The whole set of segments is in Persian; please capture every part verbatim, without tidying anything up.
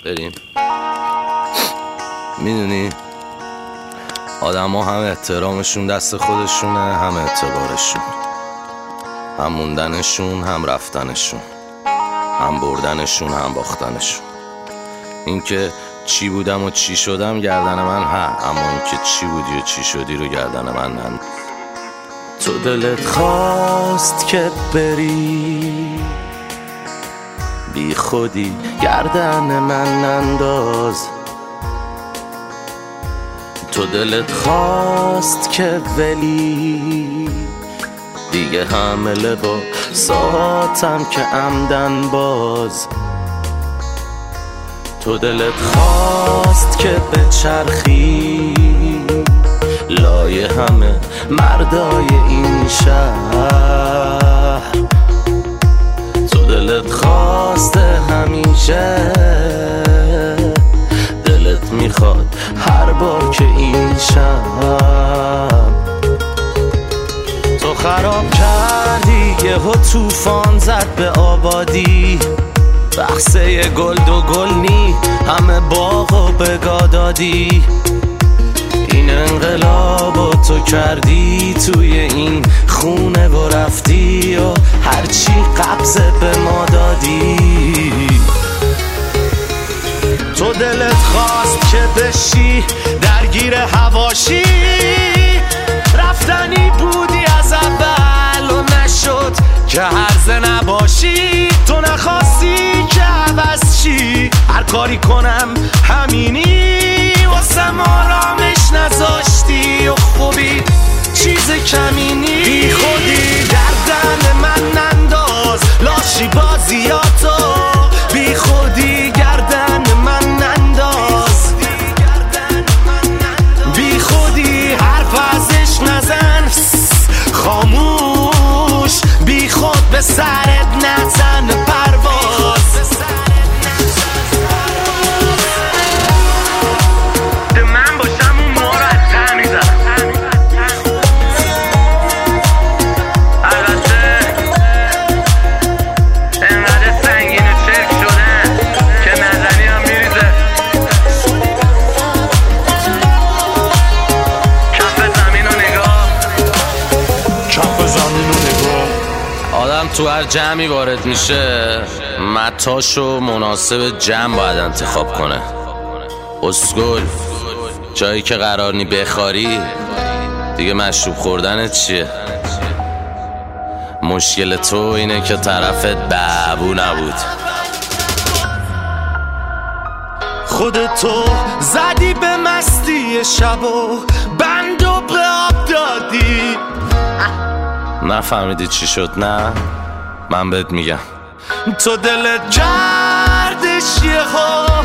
بریم. میدونی آدم ها هم احترامشون دست خودشونه، هم اعتبارشون، هم موندنشون هم رفتنشون، هم بردنشون هم باختنشون. این که چی بودم و چی شدم گردن من ها، اما این که چی بودی و چی شدی رو گردن من نند. تو دلت خواست که بری، بی خودی گردن من ننداز. تو دلت خواست که ولی دیگه حمله با ساعتم که عمدن باز. تو دلت خواست که بچرخی لای همه مردای این شهر. تو دلت خواسته همیشه، دلت میخواد هر بار که این شب. تو خراب کردی یهو طوفان زد به آبادی، بخصه گلد و گل نی همه باغ و بگاه دادی. این انقلابو تو کردی توی این خونه و رفتی و هرچی قبضه به ما دادی. تو دلت خواست که بشی درگیر حواشی، رفتنی بودی از اول و نشد که هرزه نباشی. تو نخواستی که عوض چی، هر کاری کنم همینی، واسم آرامش نذاشتی و خوبی چیز کمینی. بی خودی گردن من ننداز لاشی بازیاتو، بی خودی گردن من ننداز. بی خودی حرف ازش نزن، خاموش بی خود به سرت نزن پرواز. ده من باشم اون مرتب میزن، البته انقدر سنگین و چرک شدن که نزنی هم میریزه کف زمین و نگاه، کف زمین و نگاه. آدم تو هر جمعی وارد میشه متاشو مناسب جمع باید انتخاب کنه. اسکول جایی که قرار نی بخاری دیگه مشروب خوردنت چیه؟ مشکل تو اینه که طرفت بابو نبود. خودتو زدی به مستی شب و بندو به آب دادی. نفهمیدی چی شد؟ نه من بهت میگم. تو دلت کردش یه خواه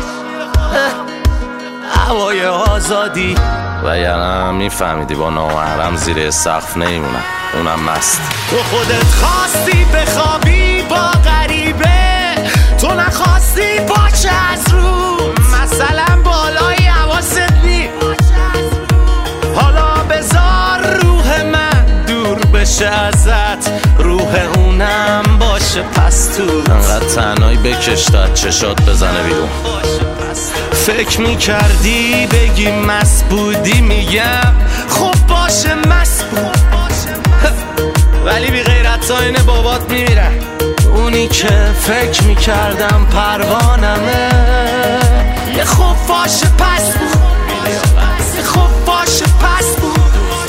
هوای آزادی، و یعنی میفهمیدی با نامحرم زیر سقف نیمونم، اونم مست. تو خودت خواستی بخوابی با غریبه، تو نخواستی باشه از رو مثلا بالای حواست نی. حالا بذار روح من دور بشه ازت، روح اونم باشه پس تو. انقدر تنهایی بکش تا چشات بزنه بیرون. فکر میکردی بگی مست بودی، میگم خب باشه مست بود، ولی بی غیرت ها اینه بابات میمیرن. اونی که فکر میکردم پروانمه، یه خب باشه پس بود، یه خب باشه پس بود.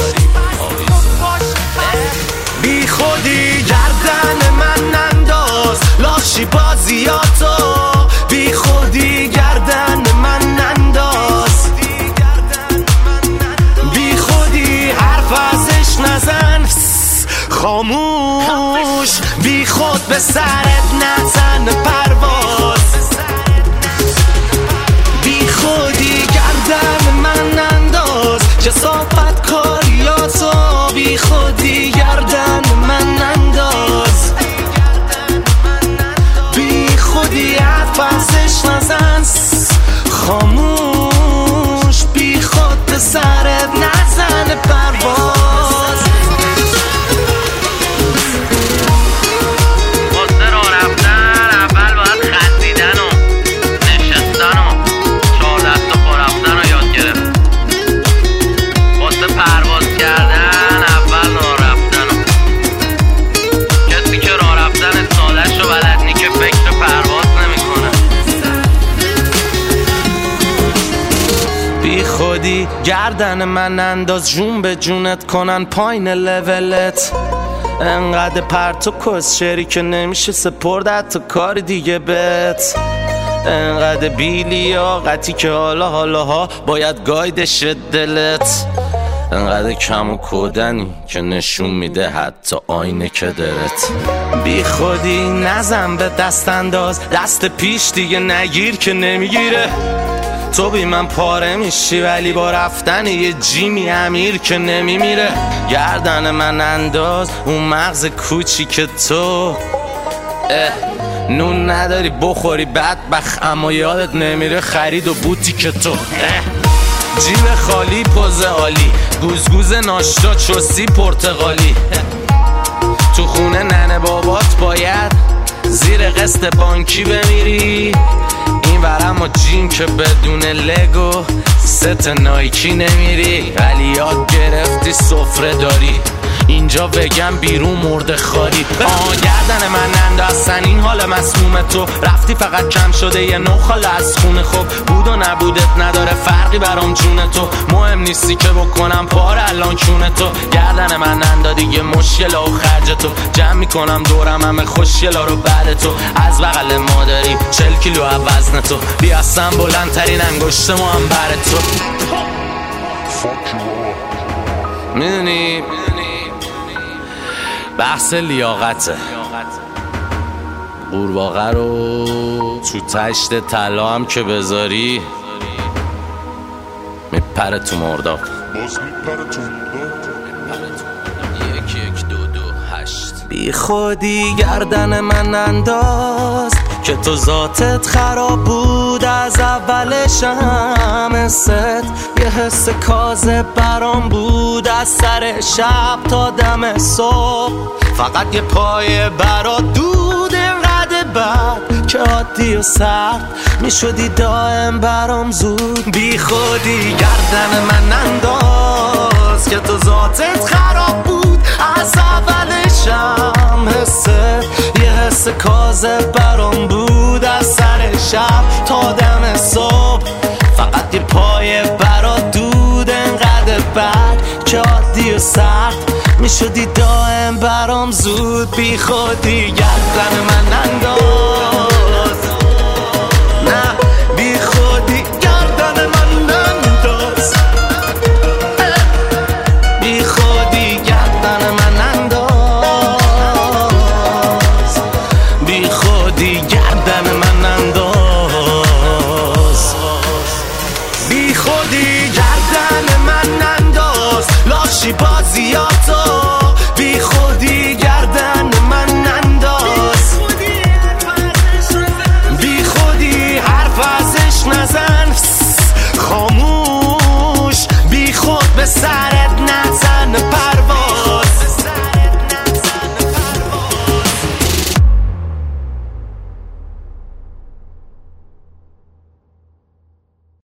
بی خودی گردن من ننداز لاشی بازیاتو، بی خودی گردن من ننداز. بی خودی حرف ازش نزن، خاموش بی خود به سرت نزن پرواز. بی خودی گردن من ننداز کثافت کاریاتو، بی خودی گردن من ننداز. بی خودی حرف ازش نزن، خاموش بی خود به سرت نزن پرواز. واسه راه رفتن اول باید خزیدن و نشستن و گردن من انداز، جون به جونت کنن پایین لولت. انقدر پرت و کسشری که نمیشه سپرد تو کار دیگه بت. انقدر بیلیاقتی که حالا حالاها باید گایدش دلت. انقدر کم و کودنی که نشون میده حتی آینه که درت. بی خودی نزن به دست انداز، دست پیش دیگه نگیر که نمیگیره. تو بی من پاره میشی ولی با رفتن یه جیمی امیر که نمیمیره. گردن من انداز، اون مغز کوچی که تو نون نداری بخوری بدبخت، اما یادت نمیره خرید و بوتی که تو جیب خالی پوز عالی، گوزگوز ناشتا چوسی پرتغالی. تو خونه ننه بابات باید زیر قسط بانکی بمیری. این ورم و جیم که بدون لگو ست نایکی نمیری. ولی یاد گرفتی سفره داری اینجا بگم بیرون مرده خاری. آه گردن من اندازن این حال مسموم تو، رفتی فقط کم شده یه نخال از خونه. خوب بود و نبودت نداره فرقی برام جون تو، مهم نیستی که بکنم پار الان کونه تو. گردن من اندادی یه مشکلا و خرج تو، جمع میکنم دورم همه خوشگلا رو بعد تو. از بغل مادری چل کیلو وزن تو، بیاستم بلندترین انگشت ما هم بر تو. میدونی بحث لیاقته، قورباغه رو تو تشت طلا هم که بذاری میپره تو مرداب. باز میپره تو مرداب. یک یک دو دو هشت. بی خودی گردن من انداز که تو ذاتت خراب بود از اولش. هم حست یه حس کاذب برام بود از سر شب تا دم صبح. فقط یه پای برات دود انقدر بد که عادی و سرد میشدی دائم برام زود. بی خودی گردن من انداز که تو ذاتت خراب بود از اولش. هم حست یه حس کاذب برام بود از سر شب تا دم صبح. فقط یه پای برات دود انقدر بد که عادی و سرد میشدی دائم برام زود. بی خودی گردن من انداز، نه بی خودی گردن من انداز، بی خودی گردن من انداز، بی خودی گردن من انداز، بی خودی گردن من انداز. لاشی بازیاتو